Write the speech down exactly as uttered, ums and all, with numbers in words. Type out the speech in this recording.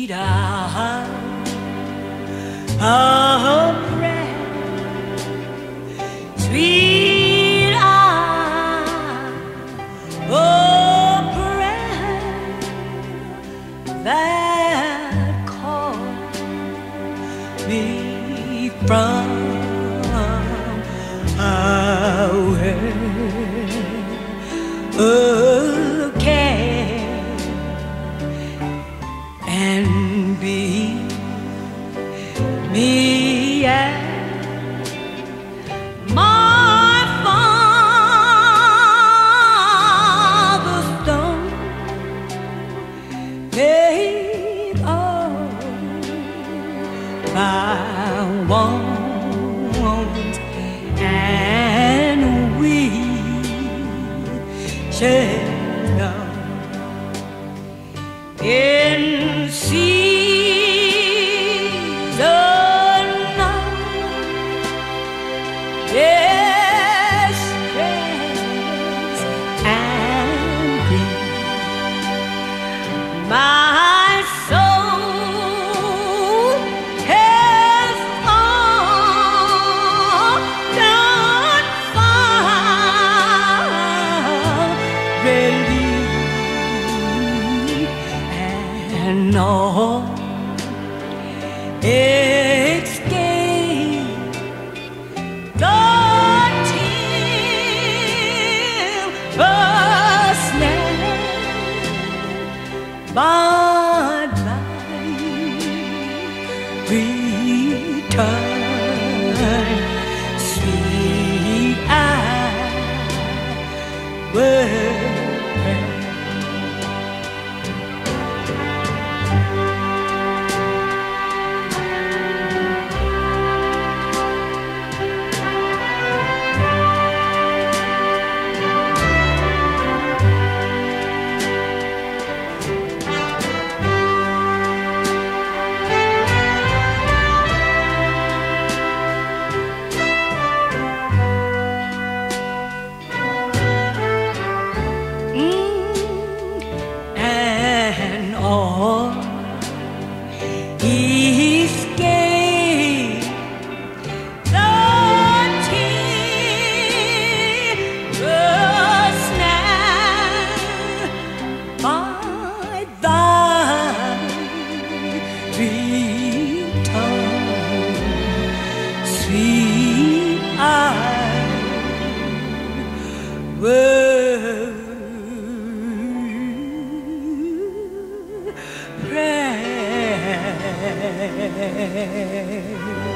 sweet hour of prayer, sweet hour of prayer that called me from away. Okay, and be me at my father's stone, take all my wants, and we shall in season of distress and grief, my soul has often found relief, and all escape the timber snare, but thy return, sweet hour will all escape the timber snare, by thy return, sweet hour will pray.